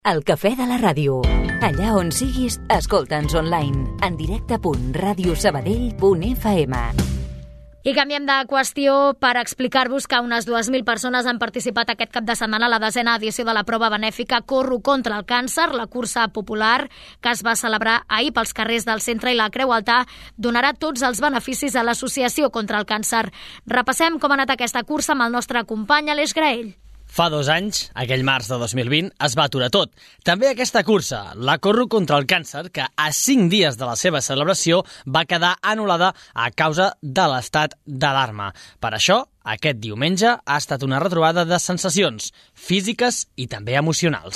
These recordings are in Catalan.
El cafè de la ràdio. Allà on siguis, escolta'ns online. En directe.radiosabadell.fm. I canviem de qüestió per explicar-vos que unes 2.000 persones han participat aquest cap de setmana a la 10ª edició de la prova benèfica Corro contra el càncer. La cursa popular que es va celebrar ahir pels carrers del centre i la Creu Alta donarà tots els beneficis a l'Associació contra el Càncer. Repassem com ha anat aquesta cursa amb el nostre company Aleix Graell. Fa 2 anys, aquell març de 2020, es va aturar tot. També aquesta cursa, la Corro contra el càncer, que a 5 dies de la seva celebració va quedar anul·lada a causa de l'estat d'alarma. Per això, aquest diumenge ha estat una retrobada de sensacions físiques i també emocionals.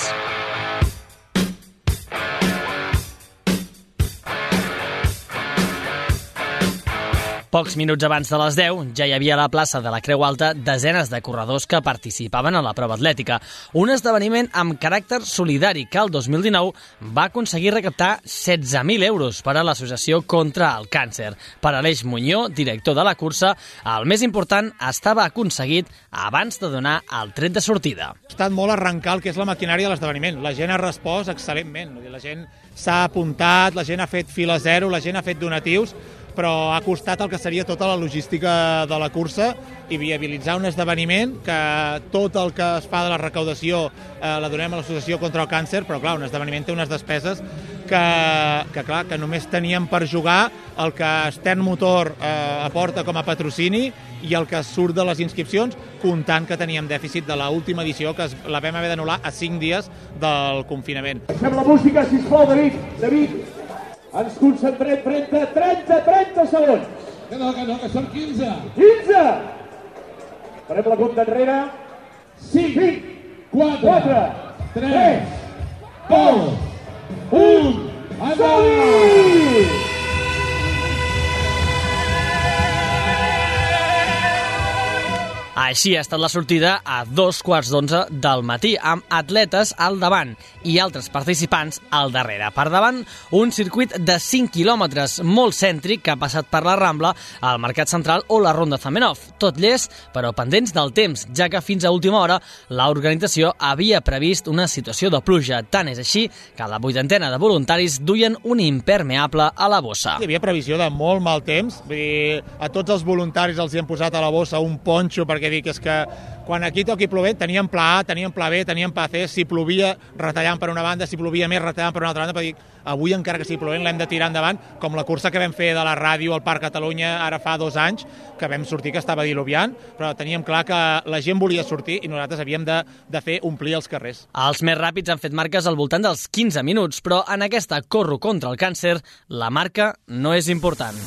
Pocs minuts abans de les 10 ja hi havia a la plaça de la Creu Alta desenes de corredors que participaven en la prova atlètica. Un esdeveniment amb caràcter solidari que el 2019 va aconseguir recaptar 16.000 euros per a l'Associació contra el Càncer. Per Aleix Muñó, director de la cursa, el més important estava aconseguit abans de donar el tret de sortida. Ha estat molt arrencar el que és la maquinària de l'esdeveniment. La gent ha respost excel·lentment. La gent s'ha apuntat, la gent ha fet fila zero, la gent ha fet donatius, però ha costat el que seria tota la logística de la cursa i viabilitzar un esdeveniment que tot el que es fa de la recaudació la donem a l'Associació contra el Càncer, però clar, un esdeveniment té unes despeses que només teníem per jugar el que Stern Motor aporta com a patrocini i el que surt de les inscripcions, comptant que teníem dèficit de l'última edició, que la vam haver d'anul·lar a 5 dies del confinament. Fem la música, sisplau, David. Ens concentrem 30 segons. Que no, que són 15. 15! Farem la compta enrere. 5, 4, 3, 2, 1, endavant! Així ha estat la sortida a 2:15 del matí, amb atletes al davant i altres participants al darrere. Per davant, un circuit de 5 quilòmetres molt cèntric que ha passat per la Rambla, el Mercat Central o la Ronda Zamenhof. Tot llest, però pendents del temps, ja que fins a última hora l'organització havia previst una situació de pluja. Tant és així que la 80ena de voluntaris duien un impermeable a la bossa. Hi havia previsió de molt mal temps. Vull dir, a tots els voluntaris els hi han posat a la bossa un ponxo perquè dic és que quan aquí toqui plovent teníem pla A, teníem pla B, teníem pla C, si plovia retallant per una banda, si plovia més retallant per una altra banda, perquè dic, avui encara que sigui plovent l'hem de tirar endavant, com la cursa que vam fer de la ràdio al Parc Catalunya ara fa 2 anys, que vam sortir que estava diluviant, però teníem clar que la gent volia sortir i nosaltres havíem de fer omplir els carrers. Els més ràpids han fet marques al voltant dels 15 minuts, però en aquesta Corro contra el càncer la marca no és important.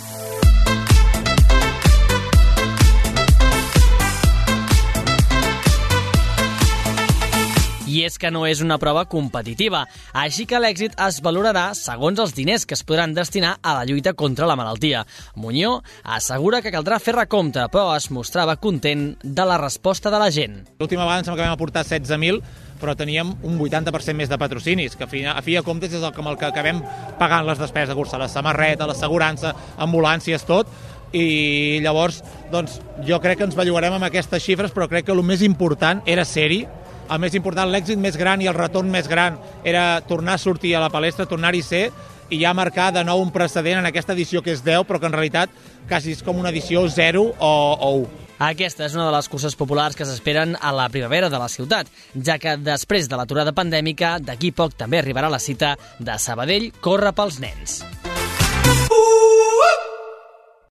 I és que no és una prova competitiva, així que l'èxit es valorarà segons els diners que es podran destinar a la lluita contra la malaltia. Muñó assegura que caldrà fer recompte, però es mostrava content de la resposta de la gent. L'última vegada em sembla que vam aportar 16.000, però teníem un 80% més de patrocinis, que a fi de comptes és el que acabem pagant les despeses de cursa, la samarreta, l'assegurança, ambulàncies, tot. I llavors, doncs, jo crec que ens bellugarem amb aquestes xifres, però crec que el més important era ser-hi. El més important, l'èxit més gran i el retorn més gran era tornar a sortir a la palestra, tornar-hi a ser i ja marcar de nou un precedent en aquesta edició que és 10, però que en realitat quasi és com una edició 0 o 1. Aquesta és una de les curses populars que s'esperen a la primavera de la ciutat, ja que després de l'aturada pandèmica, d'aquí poc també arribarà la cita de Sabadell Corre pels nens.